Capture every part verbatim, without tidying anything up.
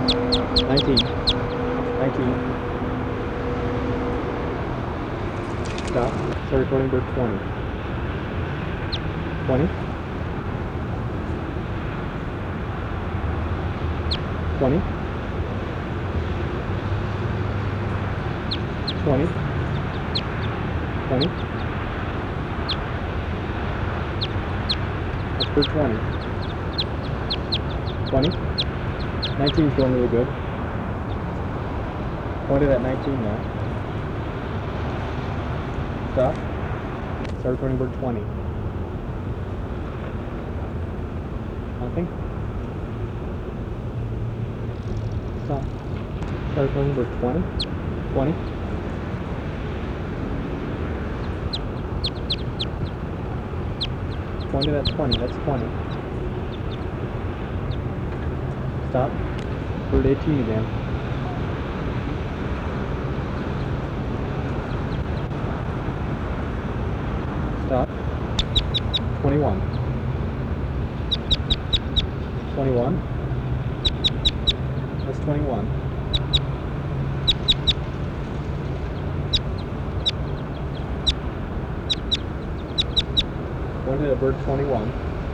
nineteen. nineteen. Stop. Start recording bird twenty. twenty. twenty. twenty. twenty. That's bird twenty. twenty. nineteen's going really good. Pointed at nineteen now. Stop. Start recording bird twenty. Nothing. Stop. Start recording bird twenty. twenty. Pointed at twenty. That's twenty. Stop. Bird eighteen again. Stop. twenty-one. twenty-one. That's twenty-one. Pointed at bird twenty-one.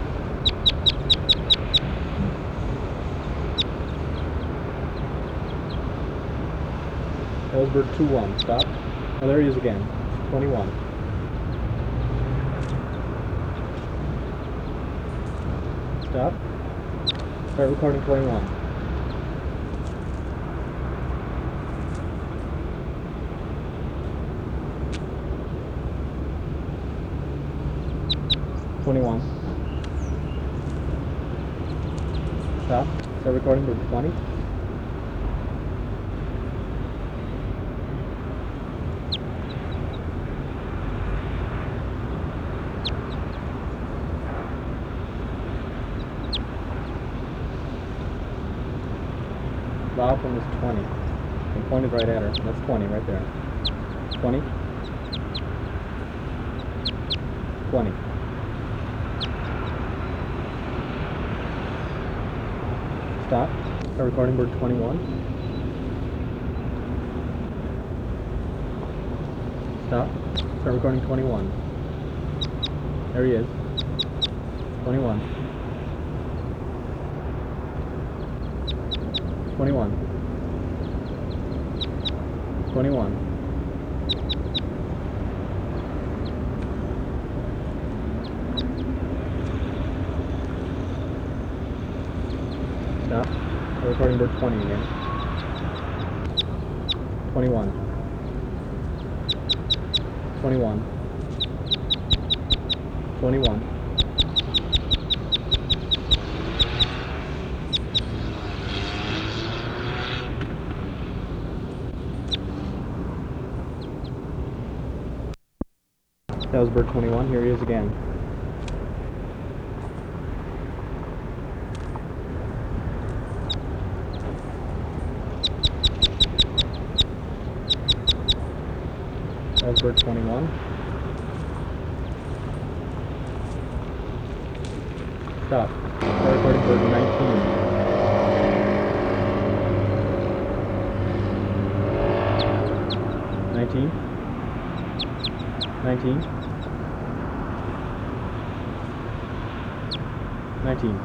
That was bird two one. Stop. Oh, there he is again. twenty-one. Stop. Start recording twenty-one. twenty-one. Stop. Start recording bird twenty. Loud one was twenty. And pointed right at her. That's twenty right there. twenty. twenty. Stop. Start recording bird twenty-one. Stop. Start recording twenty-one. There he is. twenty-one. twenty-one. twenty-one. Stop. We're recording bird twenty again. twenty-one. twenty-one. twenty-one. That was bird twenty-one. Here he is again. That was bird twenty-one. Stop. Start recording bird nineteen. nineteen. nineteen. nineteen.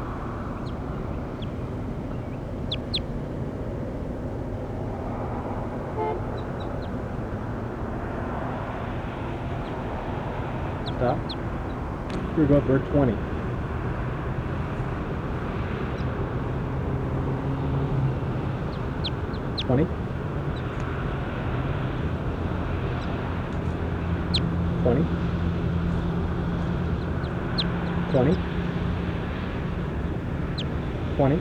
Stop. Here we go, bird twenty. twenty. twenty. twenty. twenty.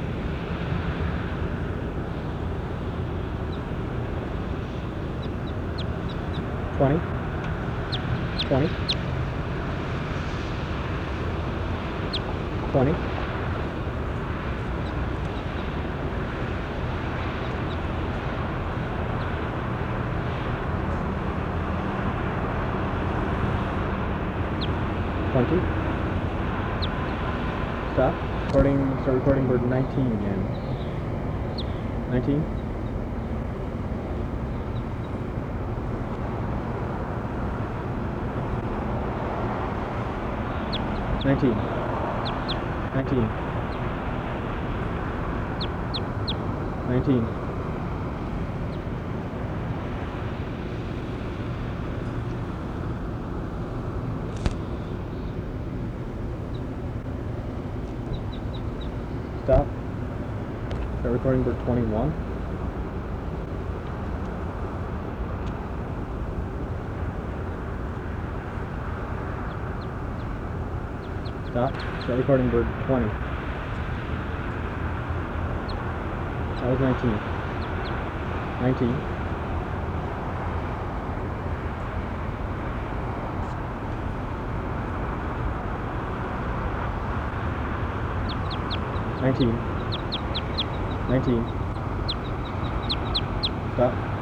twenty. twenty. twenty. twenty. Stop. Recording, start recording bird nineteen again. nineteen. nineteen. nineteen. nineteen. Stop. Start recording for twenty-one. Stop. Start recording bird twenty. That was nineteen. nineteen. nineteen. nineteen. Stop.